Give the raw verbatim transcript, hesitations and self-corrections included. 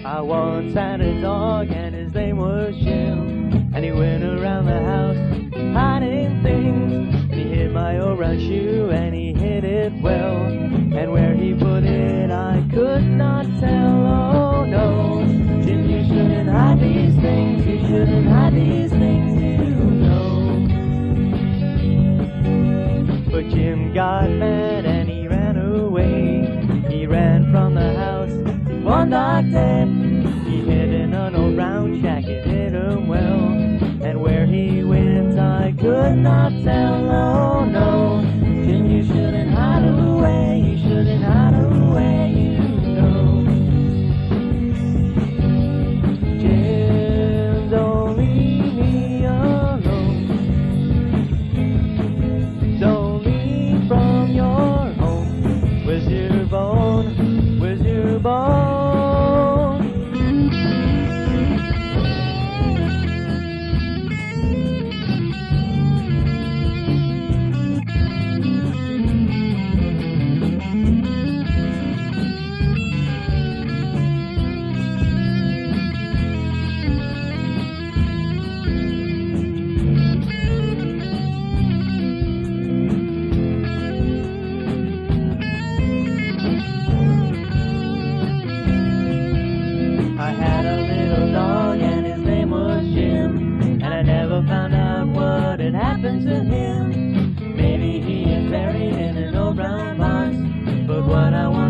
I once had a dog and his name was Jim, and he went around the house hiding things, and he hid my old brown shoe and he hid it well, and where he put it I could not tell. Oh no, Jim, you shouldn't hide these things, you shouldn't hide these things, you know. But Jim got mad and he ran away. He ran from the house one dark day. He hid in an old brown shack, it hid him well, and where he went I could not tell. Oh no, Jim, you shouldn't hide away, you shouldn't hide away, you know. Jim, don't leave me alone, don't leave from your home. Where's your bone, where's your bone? I had a little dog and his name was Jim, and I never found out what had happened to him. Maybe he is buried in an old brown box, but what I want